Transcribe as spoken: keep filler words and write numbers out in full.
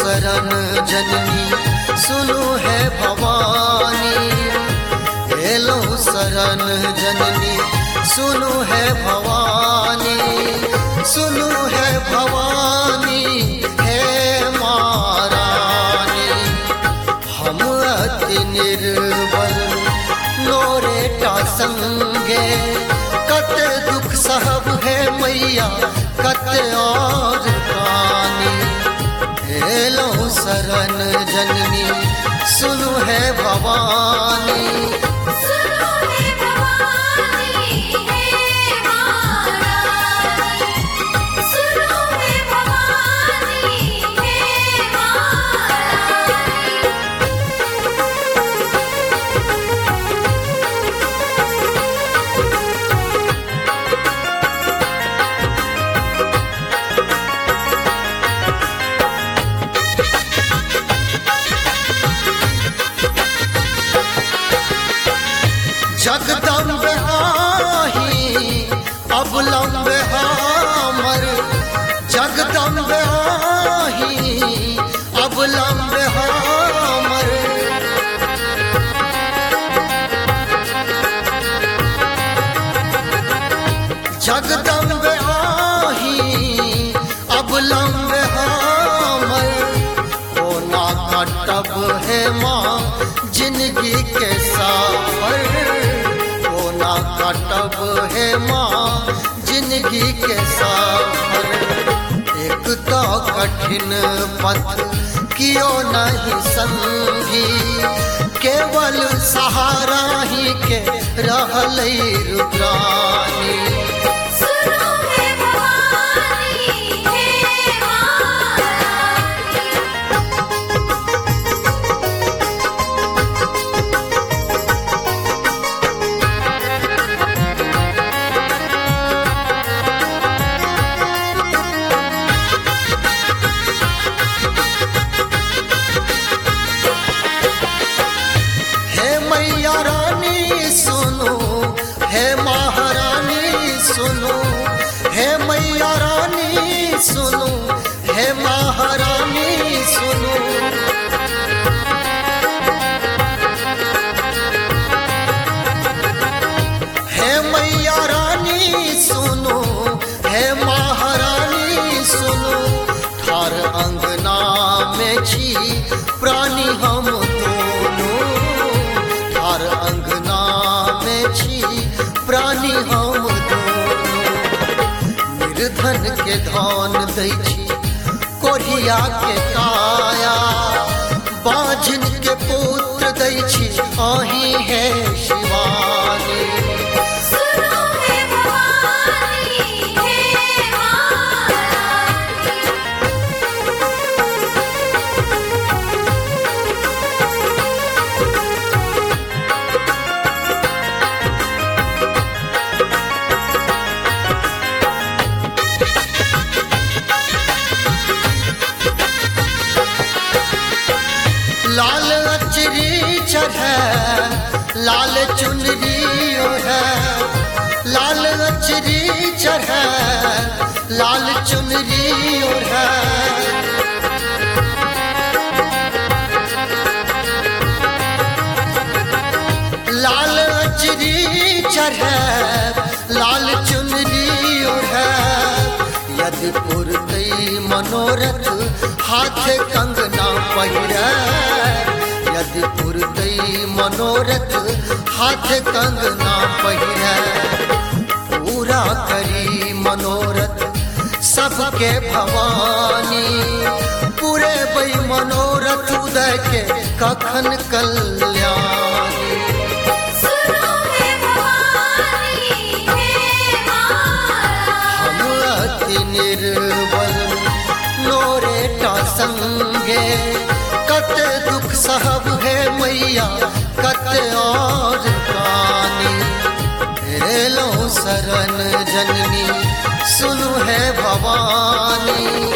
शरण जननी सुनो है भवानी, हेलो शरण जननी सुनो है भवानी, सुनो है भवानी है महारानी। हम अति निर्बल लोरेटा संगे, कत दुख सहब है मैया कत और कानी। हेलो शरण जननी सुनो है भवानी, सुनो है भवानी है महारानी, सुनो है भवानी है महारानी। जगदम्बे आही अवलंबे हमर, जगदम्बे आही अवलंबे हमर। जगदम्बे आही अवलंबे हमर, कोना कटब है माँ जिंदगी के सफर, कोना कटब है माँ जिंदगी के सफर। एक तो कठिन पथ कियो नहीं संगी, केवल सहारा ही के रहलै रुद्रानी। सुनो है भवानी है महारानी, हे मैया रानी सुनो, हे महारानी सुनो, हे मैया रानी सुनो, हे महारानी सुनो। हे मैया रानी सुनो, हे महारानी सुनो, ठार अंगना में छी प्राणी हम दोनों, ठार अंगना में छी प्राणी हम दोनों। निर्धन के धन दै छी कोढ़िया के काया, बाझिन के पुत्र दै छी अहीं है शिवानी। सुनो है भवानी है महारानी, लाल अचरी चढ़े लाल चुनरी ओढ़े, लाल अचरी चढ़े लाल चुनरी ओढ़े। लाल अचरी चढ़े लाल चुनरी ओढ़े, यदि पुरतई मनोरथ हाथ कंगना पहिरे, यदि पुरतई मनोरथ हाथ कंगना पहिरे। पूरा करी मनोरथ सबके भवानी, पूरे बई मनोरथ उदय के कखन कल्याणी। सुनो है भवानी है महारानी, हम अति निर्बल लोरेटा संगे, कत दुख सहब है मैया कत और कानी। हेलो शरण जननी सुनो है भवानी,